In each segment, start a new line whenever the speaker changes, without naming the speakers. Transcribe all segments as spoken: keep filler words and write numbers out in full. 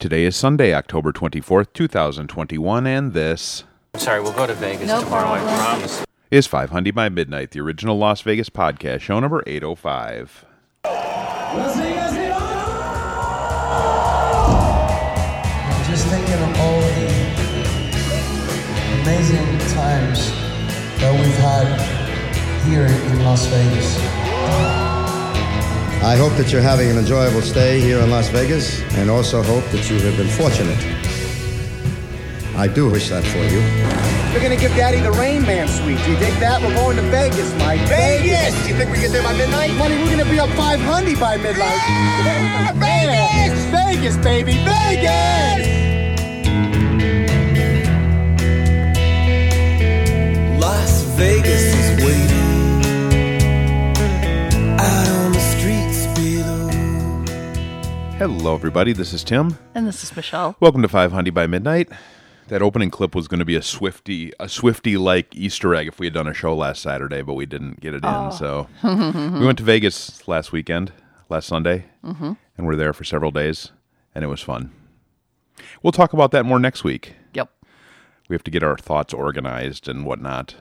Today is Sunday, October twenty-fourth, twenty twenty-one, and this...
Sorry, we'll go to Vegas
No
tomorrow,
problem.
I promise.
is five hundred by Midnight, the original Las Vegas podcast, show number eight oh five.
Las Vegas, Nevada! Just thinking of all the amazing times that we've had here in Las Vegas.
I hope that you're having an enjoyable stay here in Las Vegas, and also hope that you have been fortunate. I do wish that for you.
We're gonna give Daddy the Rain Man suite. Do you dig that? We're going to Vegas, Mike. Vegas! You think we get there by midnight? Honey, we're gonna be up five hundred by midnight. Ah, Vegas! Vegas, baby, Vegas!
Las Vegas is waiting out on the streets below.
Hello, everybody. This is Tim.
And this is Michelle.
Welcome to five hundred by Midnight. That opening clip was going to be a Swifty, a Swifty-like Easter egg if we had done a show last Saturday, but we didn't get it
Oh.
in. So we went to Vegas last weekend, last Sunday, mm-hmm. and we're there for several days, and it was fun. We'll talk about that more next week.
Yep.
We have to get our thoughts organized and whatnot,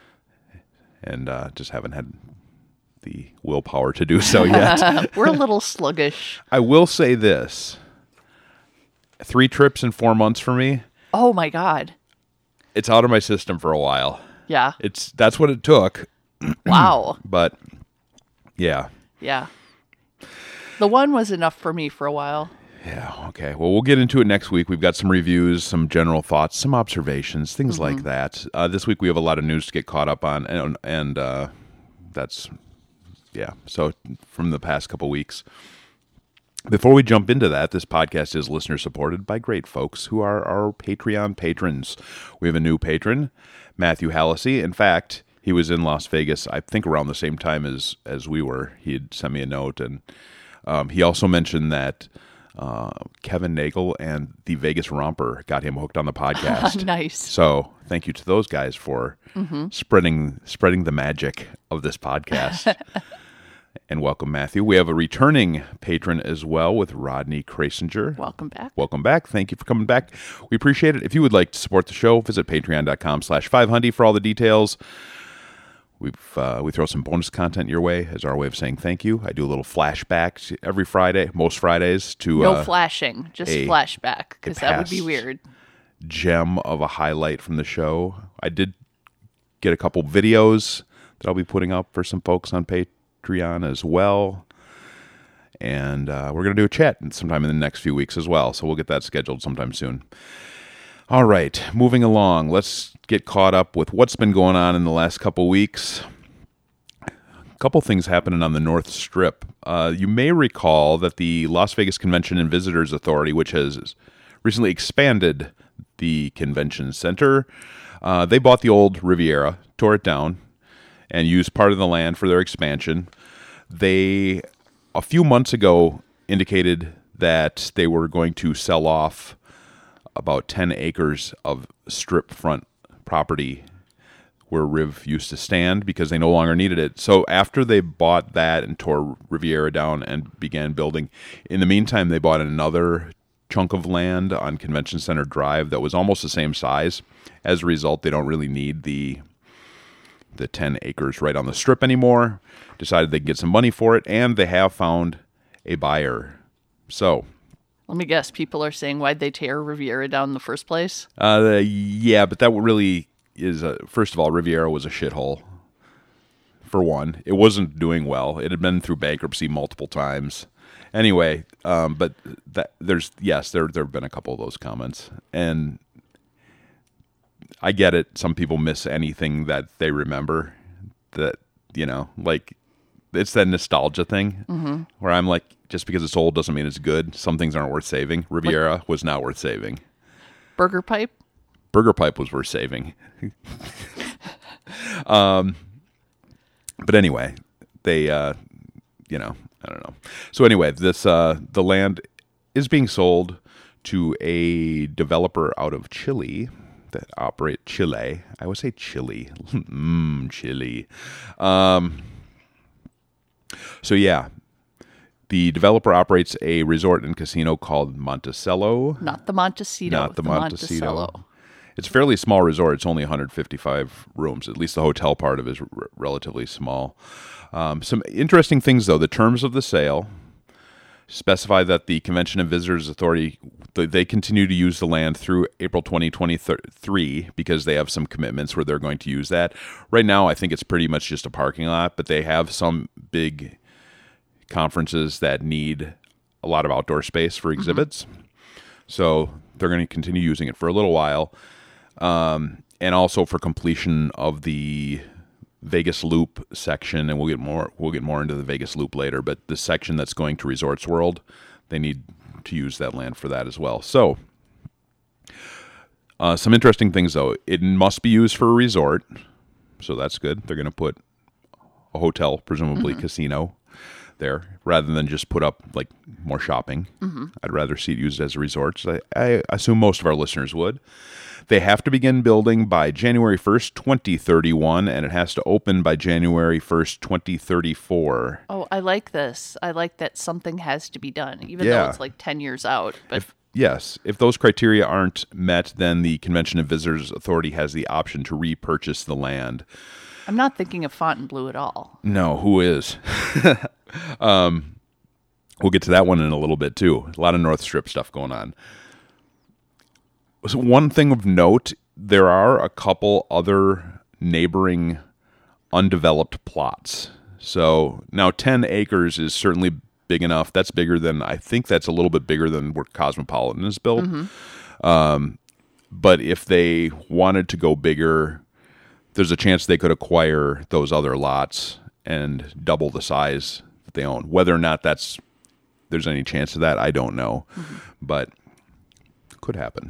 and uh, just haven't had the willpower to do so yet.
We're a little sluggish.
I will say this. Three trips in four months for me.
Oh my God.
It's out of my system for a while.
Yeah.
It's that's what it took.
Wow.
But yeah.
Yeah. The one was enough for me for a while.
Yeah, okay. Well, we'll get into it next week. We've got some reviews, some general thoughts, some observations, things
Mm-hmm.
like that. Uh, this week we have a lot of news to get caught up on, and, and uh, that's, yeah, so from the past couple weeks. Before we jump into that, this podcast is listener supported by great folks who are our Patreon patrons. We have a new patron, Matthew Hallisey. In fact, he was in Las Vegas, I think around the same time as, as we were. He had sent me a note, and um, he also mentioned that uh, Kevin Nagel and the Vegas Romper got him hooked on the podcast.
Nice.
So thank you to those guys for
Mm-hmm.
spreading spreading the magic of this podcast. And welcome, Matthew. We have a returning patron as well with Rodney Krasinger.
Welcome back.
Welcome back. Thank you for coming back. We appreciate it. If you would like to support the show, visit patreon.com slash 500 for all the details. We've uh, we throw some bonus content your way as our way of saying thank you. I do a little flashback every Friday, most Fridays, to
No
uh,
flashing, just
a-
flashback, because
a
that would be
past
weird.
gem of a highlight from the show. I did get a couple videos that I'll be putting up for some folks on Patreon as well. And uh, we're going to do a chat sometime in the next few weeks as well. So we'll get that scheduled sometime soon. All right, moving along. Let's get caught up with what's been going on in the last couple weeks. A couple things happening on the North Strip. Uh, you may recall that the Las Vegas Convention and Visitors Authority, which has recently expanded the convention center, uh, they bought the old Riviera, tore it down, and used part of the land for their expansion. They, a few months ago, indicated that they were going to sell off about ten acres of strip front property where Riv used to stand because they no longer needed it. So after they bought that and tore Riviera down and began building, in the meantime, they bought another chunk of land on Convention Center Drive that was almost the same size. As a result, they don't really need the the ten acres right on the strip anymore. Decided they'd get some money for it, and they have found a buyer. So,
Let me guess, people are saying, why'd they tear Riviera down in the first place?
uh, yeah, but that really is, a, first of all, Riviera was a shithole. For one, it wasn't doing well. It had been through bankruptcy multiple times. Anyway, um, but that there's yes, there there have been a couple of those comments, and I get it. Some people miss anything that they remember. That you know, like it's that nostalgia thing
Mm-hmm.
where I'm like, just because it's old doesn't mean it's good. Some things aren't worth saving. Riviera was not worth saving.
Burger Pipe?
Burger Pipe was worth saving. um, but anyway, they, uh, you know, I don't know. So anyway, this uh, the land is being sold to a developer out of Chile that operate Chile. I always say Chile. Mmm, Chile. Um, so yeah, The developer operates a resort and casino called Monticello.
Not the Montecito.
Not the,
the
Montecito.
Monticello.
It's a fairly small resort. It's only one hundred fifty-five rooms. At least the hotel part of it is r- relatively small. Um, some interesting things, though. The terms of the sale specify that the Convention and Visitors Authority, they continue to use the land through April twenty twenty-three because they have some commitments where they're going to use that. Right now, I think it's pretty much just a parking lot, but they have some big conferences that need a lot of outdoor space for exhibits. Mm-hmm. So they're going to continue using it for a little while. Um, and also for completion of the Vegas Loop section, and we'll get more we'll get more into the Vegas Loop later, but the section that's going to Resorts World, they need to use that land for that as well. So uh, some interesting things, though. It must be used for a resort, so that's good. They're going to put a hotel, presumably mm-hmm. casino, there, rather than just put up like more shopping. Mm-hmm. I'd rather see it used as a resort. So I, I assume most of our listeners would. They have to begin building by January first, twenty thirty-one, and it has to open by January first, twenty thirty-four.
Oh, I like this. I like that something has to be done, even
yeah.
though it's like ten years out. But
if, yes, if those criteria aren't met, then the Convention and Visitors Authority has the option to repurchase the land.
I'm not thinking of Fontainebleau at all.
No, who is? um, we'll get to that one in a little bit, too. A lot of North Strip stuff going on. So one thing of note, there are a couple other neighboring undeveloped plots. So now ten acres is certainly big enough. That's bigger than, I think that's a little bit bigger than where Cosmopolitan is built. Mm-hmm. Um, but if they wanted to go bigger, there's a chance they could acquire those other lots and double the size that they own. Whether or not that's there's any chance of that, I don't know. Mm-hmm. But could happen.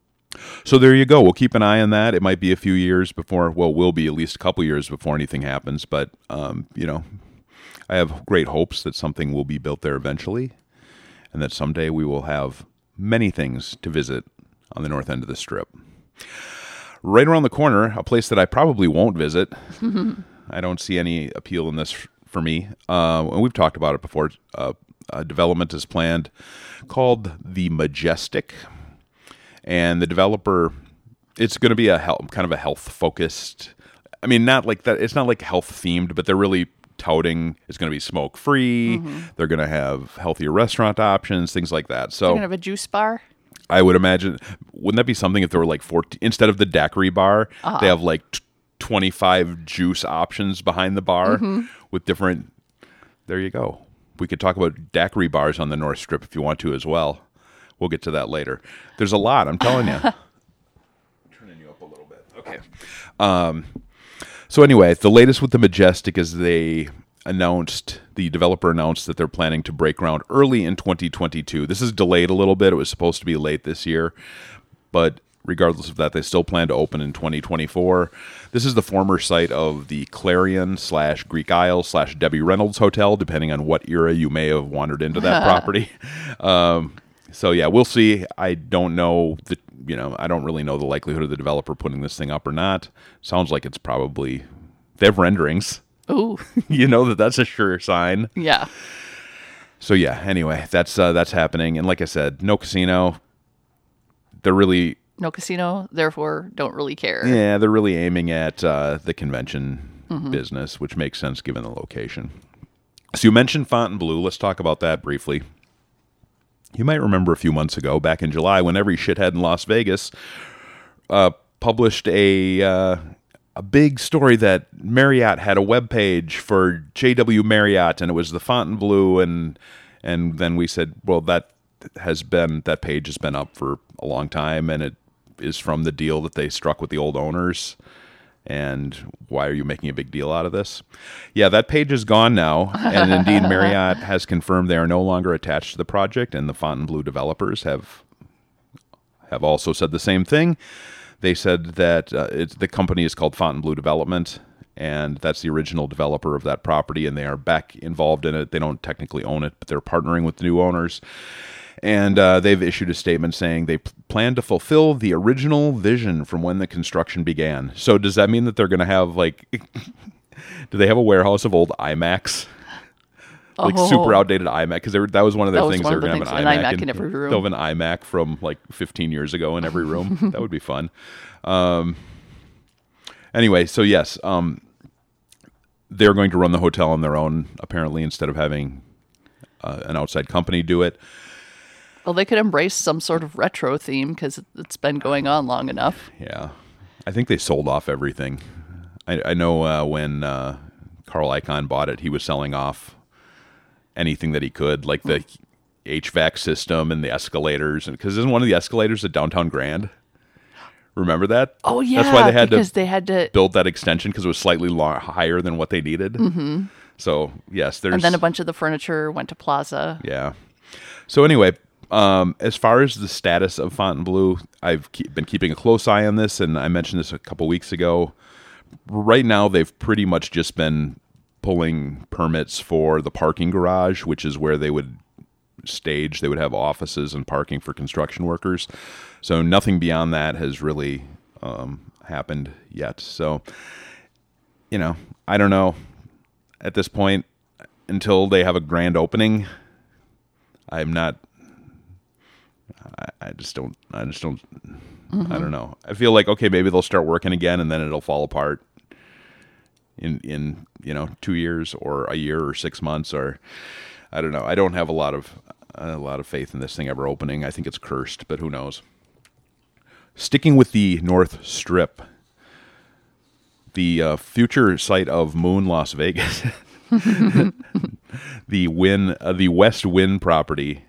So there you go. We'll keep an eye on that. It might be a few years before, well, will be at least a couple years before anything happens. But, um, you know, I have great hopes that something will be built there eventually and that someday we will have many things to visit on the north end of the Strip. Right around the corner, a place that I probably won't visit. I don't see any appeal in this for me. Uh, and we've talked about it before. Uh, a development is planned called The Majestic. And the developer, it's going to be a health, kind of a health-focused. I mean, not like that. It's not like health-themed, but they're really touting it's going to be smoke-free. Mm-hmm. They're going to have healthier restaurant options, things like that. So
they're going to have a juice bar?
I would imagine. Wouldn't that be something if there were like fourteen instead of the daiquiri bar? Uh-huh. They have like t- twenty-five juice options behind the bar mm-hmm. with different. There you go. We could talk about daiquiri bars on the North Strip if you want to as well. We'll get to that later. There's a lot, I'm telling you. Turning you up a little bit. Okay. Um, so anyway, the latest with the Majestic is they announced, the developer announced that they're planning to break ground early in twenty twenty-two. This is delayed a little bit. It was supposed to be late this year. But regardless of that, they still plan to open in twenty twenty-four. This is the former site of the Clarion slash Greek Isle slash Debbie Reynolds Hotel, depending on what era you may have wandered into that property. Um So, yeah, we'll see. I don't know, the, you know, I don't really know the likelihood of the developer putting this thing up or not. Sounds like it's probably, they have renderings.
Ooh.
You know that that's a sure sign.
Yeah.
So, yeah, anyway, that's uh, that's happening. And like I said, no casino. They're really...
No casino, therefore don't really care.
Yeah, they're really aiming at uh, the convention
mm-hmm.
business, which makes sense given the location. So you mentioned Fontainebleau. Let's talk about that briefly. You might remember a few months ago, back in July, when every shithead in Las Vegas uh, published a uh, a big story that Marriott had a webpage for J W Marriott, and it was the Fontainebleau, and and then we said, well, that has been that page has been up for a long time, and it is from the deal that they struck with the old owners. And why are you making a big deal out of this? Yeah, that page is gone now. And indeed, Marriott has confirmed they are no longer attached to the project. And the Fontainebleau developers have have also said the same thing. They said that uh, it's, the company is called Fontainebleau Development. And that's the original developer of that property. And they are back involved in it. They don't technically own it, but they're partnering with the new owners. And uh, they've issued a statement saying they p- plan to fulfill the original vision from when the construction began. So does that mean that they're going to have, like, do they have a warehouse of old iMacs? like
Oh.
super outdated iMac, because that was one of their
That was
things.
one
They
of
were
the
going to have
things,
an
an
iMac,
iMac in every room.
They'll have an iMac from like fifteen years ago in every room. That would be fun. Um, anyway, so yes, um, they're going to run the hotel on their own, apparently, instead of having uh, an outside company do it.
Well, they could embrace some sort of retro theme because it's been going on long enough.
Yeah. I think they sold off everything. I, I know uh, when uh, Carl Icahn bought it, he was selling off anything that he could, like the H V A C system and the escalators. Because isn't one of the escalators at Downtown Grand? Remember that?
Oh, yeah.
That's why they had
because
to
they had to.
build that extension, because it was slightly long, higher than what they needed. Mm-hmm. So, yes, there's...
And then a bunch of the furniture went to Plaza.
Yeah. So anyway, um, as far as the status of Fontainebleau, I've keep, been keeping a close eye on this, and I mentioned this a couple weeks ago. Right now, they've pretty much just been pulling permits for the parking garage, which is where they would stage, they would have offices and parking for construction workers. So nothing beyond that has really um, happened yet. So, you know, I don't know. At this point, until they have a grand opening, I'm not, I, I just don't, I just don't, mm-hmm. I don't know. I feel like, okay, maybe they'll start working again and then it'll fall apart in, in, you know, two years or a year or six months or, I don't know. I don't have a lot of, a lot of faith in this thing ever opening. I think it's cursed, but who knows? Sticking with the North Strip, the uh, future site of Moon Las Vegas, the Wynn, uh, the West Wynn property.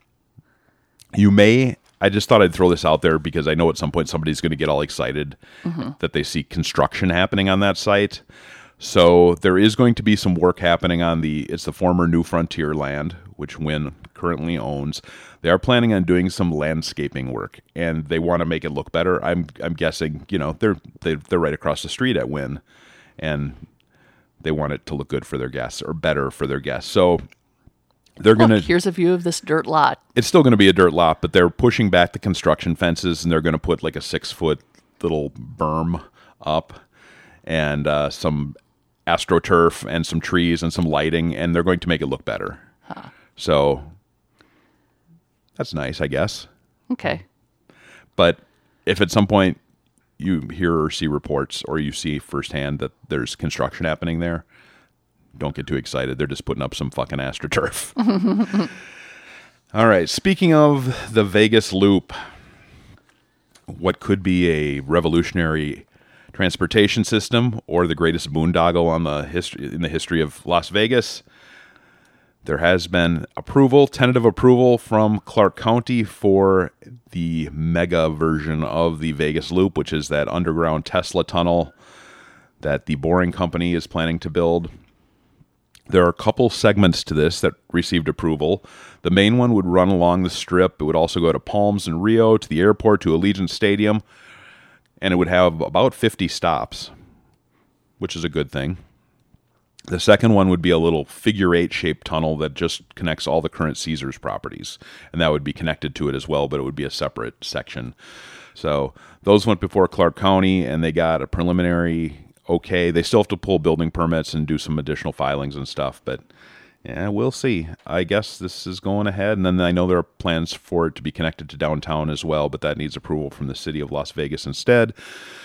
You may, I just thought I'd throw this out there because I know at some point somebody's going to get all excited mm-hmm. that they see construction happening on that site. So there is going to be some work happening on the, it's the former New Frontier land, which Wynn currently owns. They are planning on doing some landscaping work, and they want to make it look better. I'm I'm guessing, you know, they're they, they're right across the street at Wynn, and they want it to look good for their guests or better for their guests. So they're going to.
Here's a view of this dirt lot.
It's still going to be a dirt lot, but they're pushing back the construction fences, and they're going to put like a six foot little berm up, and uh, some AstroTurf and some trees and some lighting, and they're going to make it look better. Huh. So that's nice, I guess.
Okay.
But if at some point you hear or see reports or you see firsthand that there's construction happening there, don't get too excited. They're just putting up some fucking AstroTurf. All right. Speaking of the Vegas Loop, what could be a revolutionary transportation system or the greatest boondoggle on the history in the history of Las Vegas? There has been approval, tentative approval from Clark County for the mega version of the Vegas Loop, which is that underground Tesla tunnel that the Boring Company is planning to build. There are a couple segments to this that received approval. The main one would run along the Strip. It would also go to Palms and Rio, to the airport, to Allegiant Stadium, and it would have about fifty stops, which is a good thing. The second one would be a little figure eight shaped tunnel that just connects all the current Caesars properties, and that would be connected to it as well, but it would be a separate section. So those went before Clark County, and they got a preliminary okay. They still have to pull building permits and do some additional filings and stuff, but yeah, we'll see. I guess this is going ahead, and then I know there are plans for it to be connected to downtown as well, but that needs approval from the city of Las Vegas instead.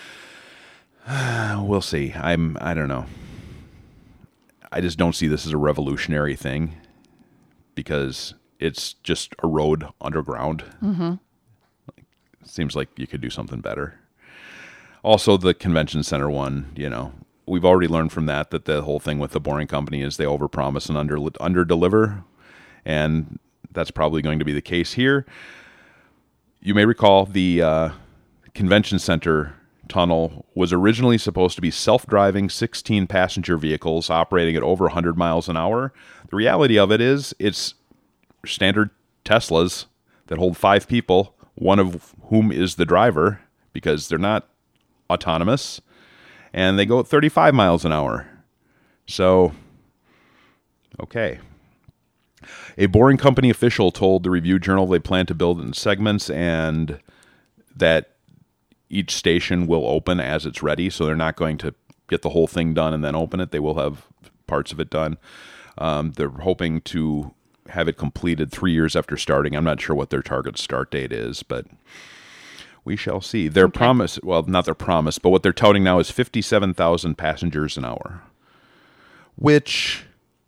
We'll see. I'm, I don't know. I just don't see this as a revolutionary thing because it's just a road underground. Mm-hmm. It seems like you could do something better. Also, the convention center one, you know, we've already learned from that that the whole thing with the Boring Company is they overpromise and under underdeliver, and that's probably going to be the case here. You may recall the uh, convention center tunnel was originally supposed to be self-driving sixteen passenger vehicles operating at over one hundred miles an hour. The reality of it is it's standard Teslas that hold five people, one of whom is the driver, because they're not autonomous, and they go at thirty-five miles an hour. So, okay. A Boring Company official told the Review Journal they plan to build in segments and that each station will open as it's ready, so they're not going to get the whole thing done and then open it. They will have parts of it done. Um, they're hoping to have it completed three years after starting. I'm not sure what their target start date is, but we shall see. Their
Okay.
promise, well, not their promise, but what they're touting now is fifty-seven thousand passengers an hour, which,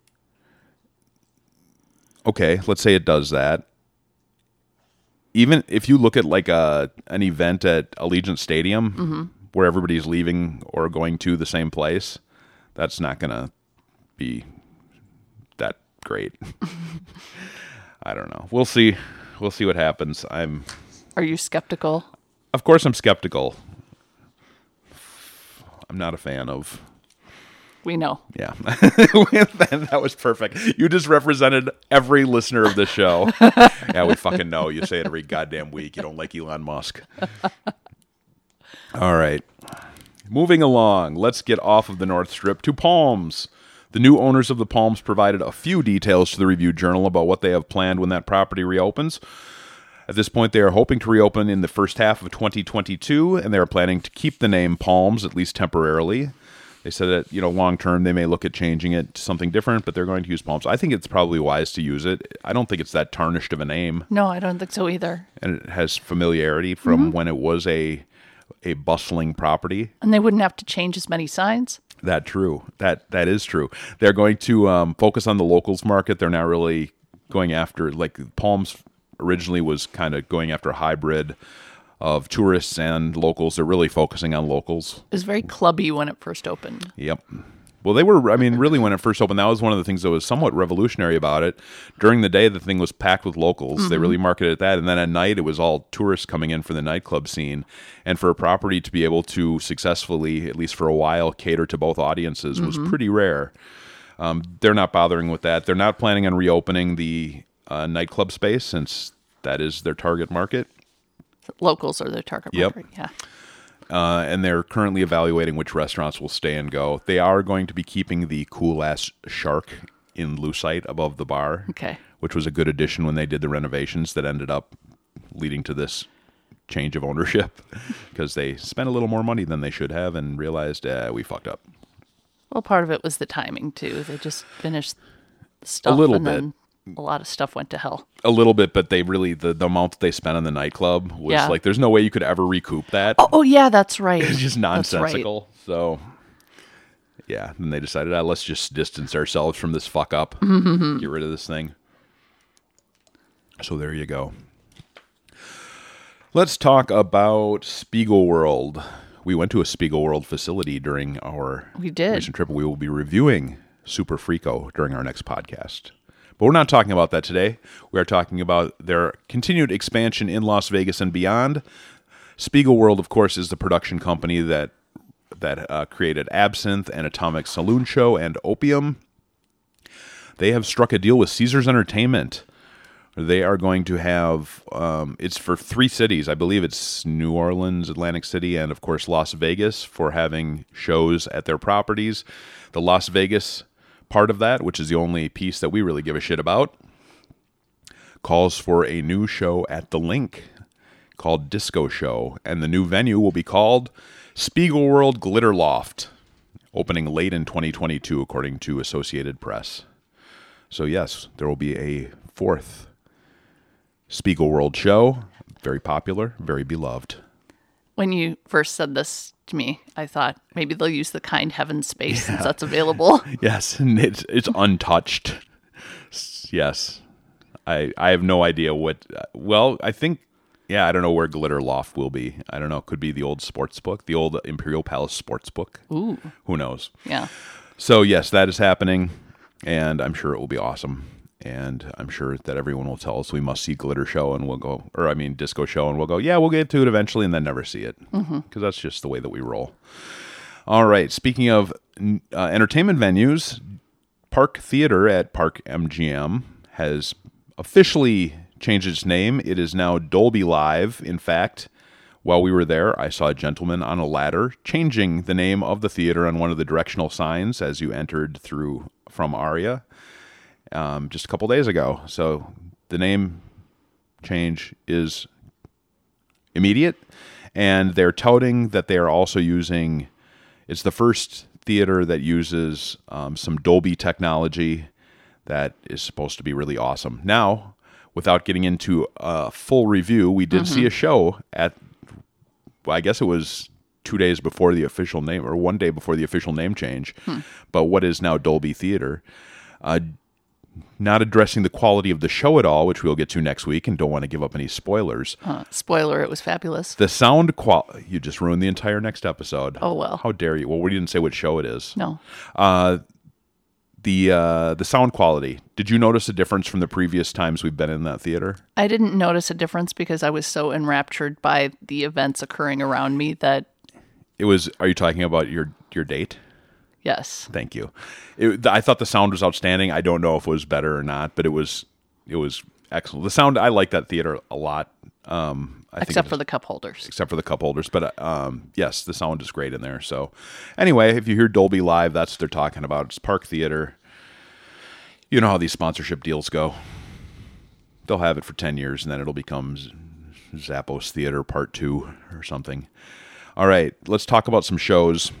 okay, let's say it does that. Even if you look at like a an event at Allegiant Stadium
Mm-hmm.
where everybody's leaving or going to the same place, that's not going to be that great. I don't know. We'll see. We'll see what happens. I'm,
Are you skeptical?
of course, I'm skeptical. I'm not a fan of.
We know.
Yeah, that, that was perfect. You just represented every listener of the show. Yeah, we fucking know. You say it every goddamn week. You don't like Elon Musk. All right. Moving along, let's get off of the North Strip to Palms. The new owners of the Palms provided a few details to the Review Journal about what they have planned when that property reopens. At this point, they are hoping to reopen in the first half of twenty twenty-two, and they are planning to keep the name Palms, at least temporarily. They said that, you know, long term they may look at changing it to something different, but they're going to use Palms. I think it's probably wise to use it. I don't think it's that tarnished of a name,
No, I don't think so either.
and it has familiarity from when it was a a bustling property.
And they wouldn't have to change as many signs.
That true. That that is true. They're going to um, focus on the locals market. They're not really going after, like, Palms originally was kind of going after a hybrid of tourists and locals. They're really focusing on locals.
It was very clubby when it first opened.
Yep. Well, they were, I mean, really when it first opened, that was one of the things that was somewhat revolutionary about it. During the day, the thing was packed with locals. They really marketed that. And then at night, it was all tourists coming in for the nightclub scene. And for a property to be able to successfully, at least for a while, cater to both audiences was pretty rare. Um, they're not bothering with that. They're not planning on reopening the uh, nightclub space since that is their target market.
Locals are their target
Yep.
market. Yeah.
Uh, and they're currently evaluating which restaurants will stay and go. They are going to be keeping the cool-ass shark in Lucite above the bar,
Okay.
which was a good addition when they did the renovations that ended up leading to this change of ownership because they spent a little more money than they should have and realized uh, we fucked up.
Well, part of it was the timing, too. They just finished the stuff.
little
and
bit.
Then a lot of stuff went to hell.
A little bit, but they really, the, the amount that they spent on the nightclub was
Yeah.
like, there's no way you could ever recoup that.
Oh, oh yeah, that's right.
It's just
That's right.
nonsensical. So, yeah. Then they decided, ah, let's just distance ourselves from this fuck up. Get rid of this thing. So there you go. Let's talk about Spiegelworld. We went to a Spiegelworld facility during our
We did.
recent trip. We will be reviewing Super Freako during our next podcast. But we're not talking about that today. We are talking about their continued expansion in Las Vegas and beyond. Spiegelworld, of course, is the production company that that uh, created Absinthe and Atomic Saloon Show and Opium. They have struck a deal with Caesars Entertainment. They are going to have, um, it's for three cities. I believe it's New Orleans, Atlantic City, and of course Las Vegas for having shows at their properties. The Las Vegas part of that, which is the only piece that we really give a shit about, calls for a new show at the Link called Disco Show. And the new venue will be called Spiegelworld Glitter Loft, opening late in twenty twenty-two, according to Associated Press. So yes, there will be a fourth Spiegelworld show. Very popular, very beloved.
When you first said this to me, I thought maybe they'll use the Kind Heaven space since that's available.
Yes, and it's it's untouched. Yes, I I have no idea what. Well, I think yeah, I don't know where Glitter Loft will be. I don't know. Could be the old sports book, the old Imperial Palace sports book.
Ooh.
Who knows?
Yeah.
So yes, that is happening, and I'm sure it will be awesome. And I'm sure that everyone will tell us we must see Glitter Show, and we'll go, or I mean Disco Show, and we'll go, yeah, we'll get to it eventually, and then never see it, because mm-hmm. that's just the way that we roll. All right. Speaking of uh, entertainment venues, Park Theater at Park M G M has officially changed its name. It is now Dolby Live. In fact, while we were there, I saw a gentleman on a ladder changing the name of the theater on one of the directional signs as you entered through from Aria. Um, just a couple days ago. So the name change is immediate, and they're touting that they are also using, it's the first theater that uses um, some Dolby technology that is supposed to be really awesome. Now, without getting into a full review, we did mm-hmm. see a show at, well, I guess it was two days before the official name, or one day before the official name change, hmm. but what is now Dolby Theater. Uh, not addressing the quality of the show at all, which we'll get to next week, and don't want to give up any spoilers.
Uh, spoiler, it was fabulous.
The sound quality, you just ruined the entire next episode.
Oh, well.
How dare you? Well, we didn't say what show it is.
No.
Uh, the uh, the sound quality. Did you notice a difference from the previous times we've been in that theater?
I didn't notice a difference because I was so enraptured by the events occurring around me that...
It was, are you talking about your, your date?
Yes.
Thank you. It, I thought the sound was outstanding. I don't know if it was better or not, but it was it was excellent. The sound, I like that theater a lot. Um, I
except
think
for the cup holders.
Except for the cup holders. But um, yes, the sound is great in there. So anyway, if you hear Dolby Live, that's what they're talking about. It's Park Theater. You know how these sponsorship deals go. They'll have it for ten years, and then it'll become Zappos Theater Part two or something. All right, let's talk about some shows.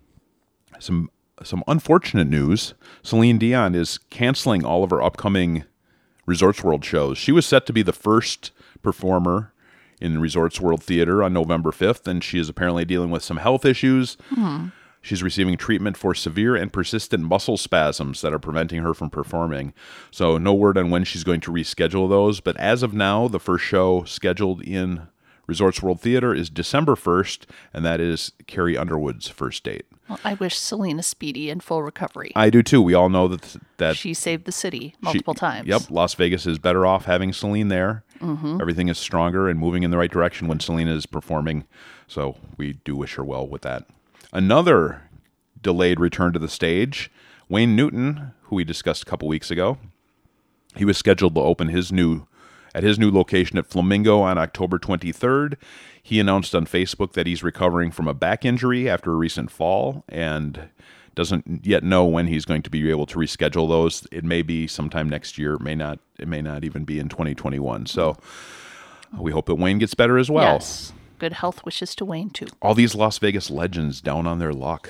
Some some unfortunate news. Celine Dion is canceling all of her upcoming Resorts World shows. She was set to be the first performer in Resorts World Theater on November fifth, and she is apparently dealing with some health issues. Hmm. She's receiving treatment for severe and persistent muscle spasms that are preventing her from performing. So no word on when she's going to reschedule those, but as of now, the first show scheduled in Resorts World Theater is December first, and that is Carrie Underwood's first date.
Well, I wish Celine a speedy and full recovery.
I do too. We all know that that
she saved the city multiple
she,
times.
Yep, Las Vegas is better off having Celine there. Mm-hmm. Everything is stronger and moving in the right direction when Celine is performing. So we do wish her well with that. Another delayed return to the stage, Wayne Newton, who we discussed a couple weeks ago. He was scheduled to open his new at his new location at Flamingo on October twenty-third. He announced on Facebook that he's recovering from a back injury after a recent fall and doesn't yet know when he's going to be able to reschedule those. It may be sometime next year. It may not. It may not even be in twenty twenty-one. So we hope that Wayne gets better as well.
Yes. Good health wishes to Wayne, too.
All these Las Vegas legends down on their luck.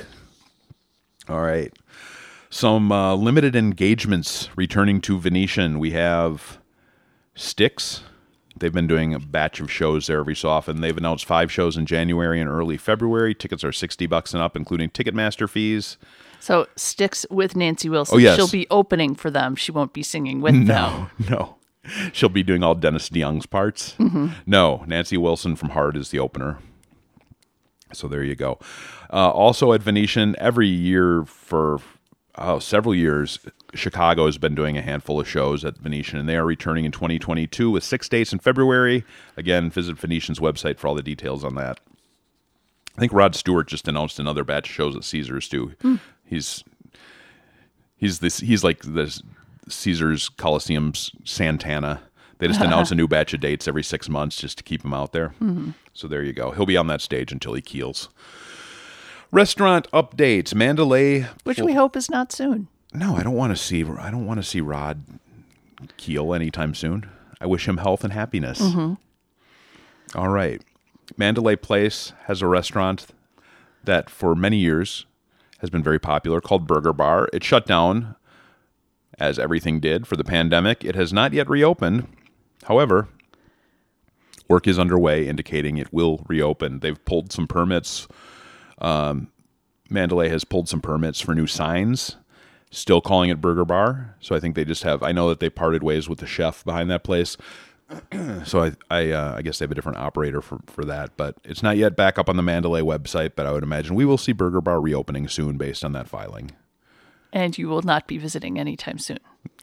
All right. Some uh, limited engagements returning to Venetian. We have Styx. They've been doing a batch of shows there every so often. They've announced five shows in January and early February. Tickets are sixty bucks and up, including Ticketmaster fees.
So Styx with Nancy Wilson.
Oh, yes.
She'll be opening for them. She won't be singing with
no,
them.
No, no. She'll be doing all Dennis DeYoung's parts. Mm-hmm. No, Nancy Wilson from Heart is the opener. So there you go. Uh, also at Venetian, every year for oh, several years, Chicago has been doing a handful of shows at Venetian, and they are returning in twenty twenty-two with six dates in February. Again, visit Venetian's website for all the details on that. I think Rod Stewart just announced another batch of shows at Caesars too. Mm. He's he's this he's like the Caesars Coliseum's Santana. They just announce a new batch of dates every six months just to keep him out there. Mm-hmm. So there you go. He'll be on that stage until he keels. Restaurant updates. Mandalay,
which we hope is not soon.
No, I don't want to see. I don't want to see Rod keel anytime soon. I wish him health and happiness. Mm-hmm. All right. Mandalay Place has a restaurant that for many years has been very popular called Burger Bar. It shut down, as everything did, for the pandemic. It has not yet reopened. However, work is underway indicating it will reopen. They've pulled some permits. Um, Mandalay has pulled some permits for new signs, still calling it Burger Bar. So I think they just have, I know that they parted ways with the chef behind that place. So I I, uh, I guess they have a different operator for, for that, but it's not yet back up on the Mandalay website, but I would imagine we will see Burger Bar reopening soon based on that filing.
And you will not be visiting anytime soon.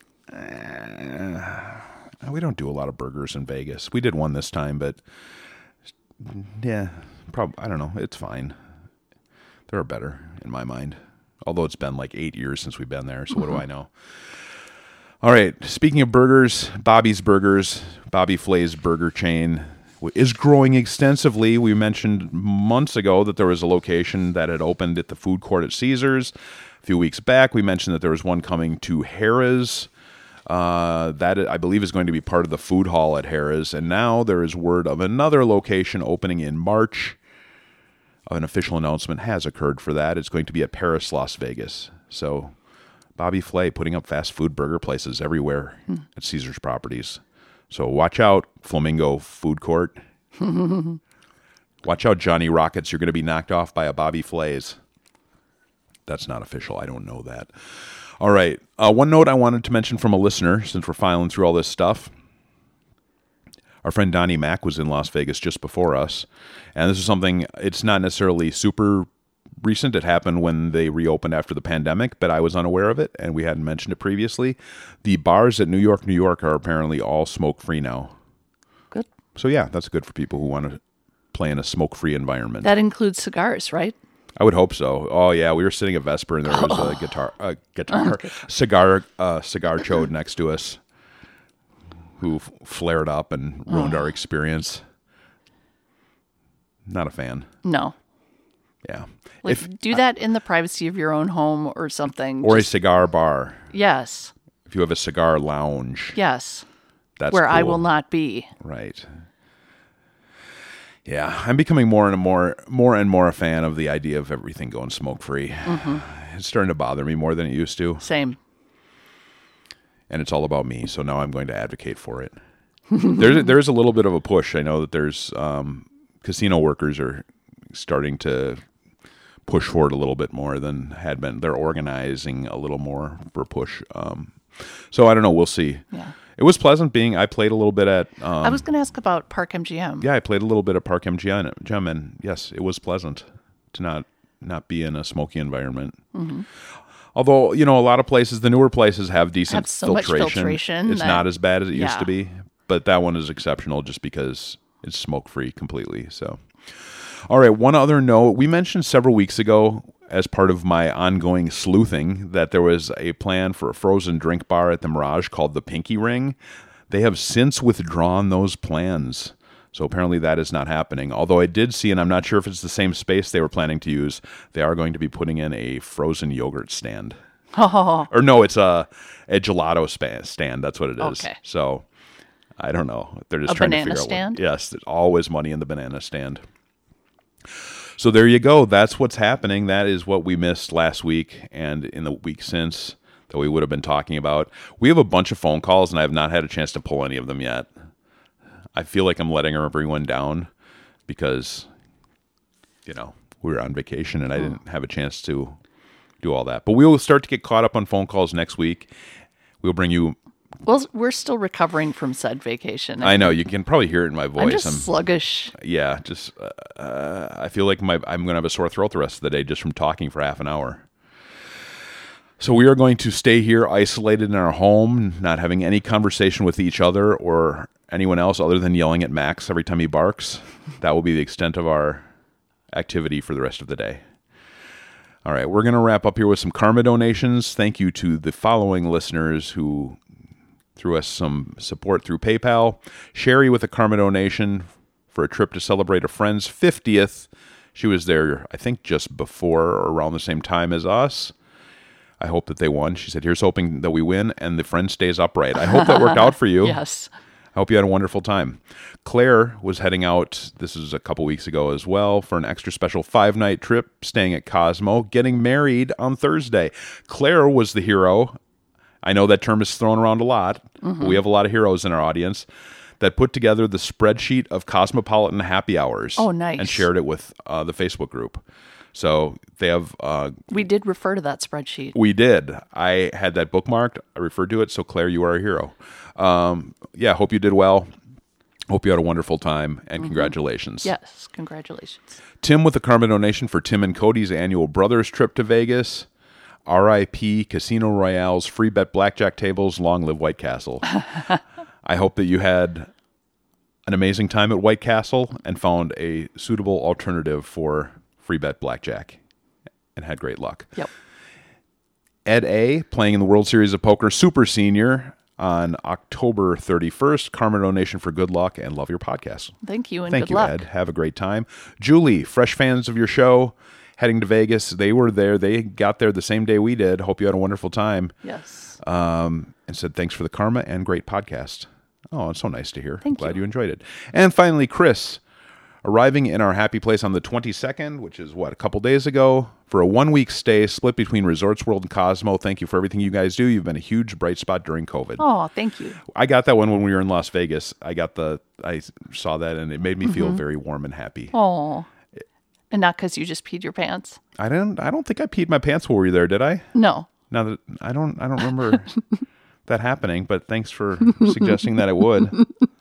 Uh, we don't do a lot of burgers in Vegas. We did one this time, but yeah, probably, I don't know. It's fine. There are better in my mind, although it's been like eight years since we've been there. So what mm-hmm. do I know? All right. Speaking of burgers, Bobby's Burgers, Bobby Flay's burger chain is growing extensively. We mentioned months ago that there was a location that had opened at the food court at Caesars. A few weeks back, we mentioned that there was one coming to Harrah's. Uh, that, I believe, is going to be part of the food hall at Harrah's. And now there is word of another location opening in March. An official announcement has occurred for that. It's going to be at Paris, Las Vegas. So Bobby Flay putting up fast food burger places everywhere at Caesars Properties. So watch out, Flamingo Food Court. Watch out, Johnny Rockets. You're going to be knocked off by a Bobby Flay's. That's not official. I don't know that. All right. Uh, one note I wanted to mention from a listener, since we're filing through all this stuff. Our friend Donnie Mack was in Las Vegas just before us. And this is something, it's not necessarily super recent. It happened when they reopened after the pandemic, but I was unaware of it, and we hadn't mentioned it previously. The bars at New York, New York are apparently all smoke-free now.
Good.
So, yeah, that's good for people who want to play in a smoke-free environment.
That includes cigars, right?
I would hope so. Oh, yeah, we were sitting at Vesper, and there was oh. a guitar, a guitar, cigar, uh, cigar chode next to us who f- flared up and ruined oh. our experience. Not a fan.
No.
Yeah.
Like,
if,
do that in the privacy of your own home or something.
Or
Just,
a cigar bar.
Yes.
If you have a cigar lounge.
Yes.
That's
where
cool.
I will not be.
Right. Yeah, I'm becoming more and more, more and more a fan of the idea of everything going smoke-free. Mm-hmm. It's starting to bother me more than it used to.
Same.
And it's all about me, so now I'm going to advocate for it. there's there's a little bit of a push. I know that there's um, casino workers are starting to push for it a little bit more than had been. They're organizing a little more for a push. Um, so I don't know. We'll see.
Yeah.
It was pleasant being, I played a little bit at... Um,
I was going to ask about Park M G M.
Yeah, I played a little bit at Park M G M, and yes, it was pleasant to not not be in a smoky environment. Mm-hmm. Although, you know, a lot of places, the newer places have decent
have so
filtration.
Much filtration.
It's
that,
not as bad as it
yeah.
used to be, but that one is exceptional just because it's smoke-free completely. So, all right, one other note. We mentioned several weeks ago, as part of my ongoing sleuthing, that there was a plan for a frozen drink bar at the Mirage called the Pinky Ring. They have since withdrawn those plans. So apparently that is not happening. Although I did see, and I'm not sure if it's the same space they were planning to use, they are going to be putting in a frozen yogurt stand.
Oh.
Or no, it's a, a gelato spa- stand. That's what it is.
Okay.
So I don't know. They're just
a
trying to
banana
figure
stand?
out what. Yes, there's always money in the banana stand. So there you go. That's what's happening. That is what we missed last week and in the week since that we would have been talking about. We have a bunch of phone calls, and I have not had a chance to pull any of them yet. I feel like I'm letting everyone down because, you know, we were on vacation and I didn't have a chance to do all that. But we will start to get caught up on phone calls next week. We'll bring you...
Well, we're still recovering from said vacation.
I know. You can probably hear it in my voice.
I'm just I'm, sluggish.
Yeah, just uh, I feel like my I'm going to have a sore throat the rest of the day just from talking for half an hour. So we are going to stay here isolated in our home, not having any conversation with each other or anyone else other than yelling at Max every time he barks. That will be the extent of our activity for the rest of the day. All right, we're going to wrap up here with some karma donations. Thank you to the following listeners who threw us some support through PayPal. Sherry with a karma donation for a trip to celebrate a friend's fiftieth. She was there, I think, just before or around the same time as us. I hope that they won. She said, here's hoping that we win and the friend stays upright. I hope that worked out for you.
Yes.
I hope you had a wonderful time. Claire was heading out, this is a couple weeks ago as well, for an extra special five-night trip, staying at Cosmo, getting married on Thursday. Claire was the hero. I know that term is thrown around a lot. Mm-hmm. We have a lot of heroes in our audience that put together the spreadsheet of Cosmopolitan happy hours.
Oh, nice.
And shared it with uh, the Facebook group. So they have... Uh,
we did refer to that spreadsheet.
We did. I had that bookmarked. I referred to it. So Claire, you are a hero. Um, yeah, hope you did well. Hope you had a wonderful time. And mm-hmm. congratulations.
Yes, congratulations.
Tim with a karma donation for Tim and Cody's annual brothers trip to Vegas. R I P Casino Royale's free bet blackjack tables. Long live White Castle. I hope that you had an amazing time at White Castle and found a suitable alternative for free bet blackjack and had great luck.
Yep.
Ed A, playing in the World Series of Poker Super Senior on October thirty-first. Karma donation for good luck and love your podcast.
Thank you and
Thank
good
you,
luck.
Ed. Have a great time. Julie, fresh fans of your show, heading to Vegas. They were there. They got there the same day we did. Hope you had a wonderful time.
Yes.
Um, and said thanks for the karma and great podcast. Oh, it's so nice to hear.
Thank
Glad
you.
you enjoyed it. And finally, Chris arriving in our happy place on the twenty-second, which is, what, a couple days ago, for a one-week stay split between Resorts World and Cosmo. Thank you for everything you guys do. You've been a huge bright spot during COVID.
Oh, thank you.
I got that one when we were in Las Vegas. I got the, I saw that, and it made me feel very warm and happy.
Oh, and not because you just peed your pants.
I didn't. I don't think I peed my pants while we were there, did I?
No.
Now that I don't, I don't remember that happening. But thanks for suggesting that it would.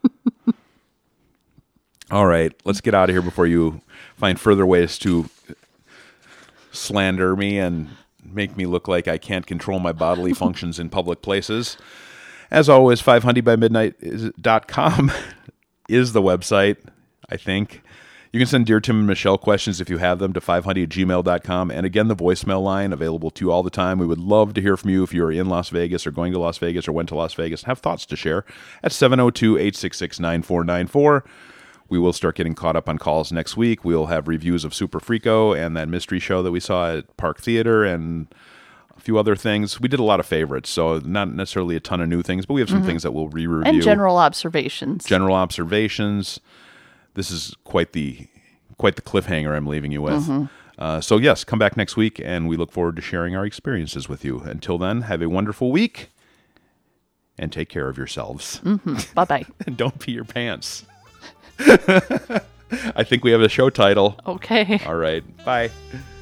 All right, let's get out of here before you find further ways to slander me and make me look like I can't control my bodily functions in public places. As always, five hundred by midnight dot com is the website, I think. You can send Dear Tim and Michelle questions if you have them to five hundred at gmail dot com. And again, the voicemail line available to you all the time. We would love to hear from you if you're in Las Vegas or going to Las Vegas or went to Las Vegas and have thoughts to share at seven oh two, eight six six, nine four nine four. We will start getting caught up on calls next week. We'll have reviews of Super Freako and that mystery show that we saw at Park Theater and a few other things. We did a lot of favorites, so not necessarily a ton of new things, but we have some mm-hmm. things that we'll re-review.
And general observations.
General observations. This is quite the quite the cliffhanger I'm leaving you with. Mm-hmm. Uh, so yes, come back next week, and we look forward to sharing our experiences with you. Until then, have a wonderful week, and take care of yourselves.
Mm-hmm. Bye-bye.
And don't pee your pants. I think we have a show title.
Okay.
All right. Bye.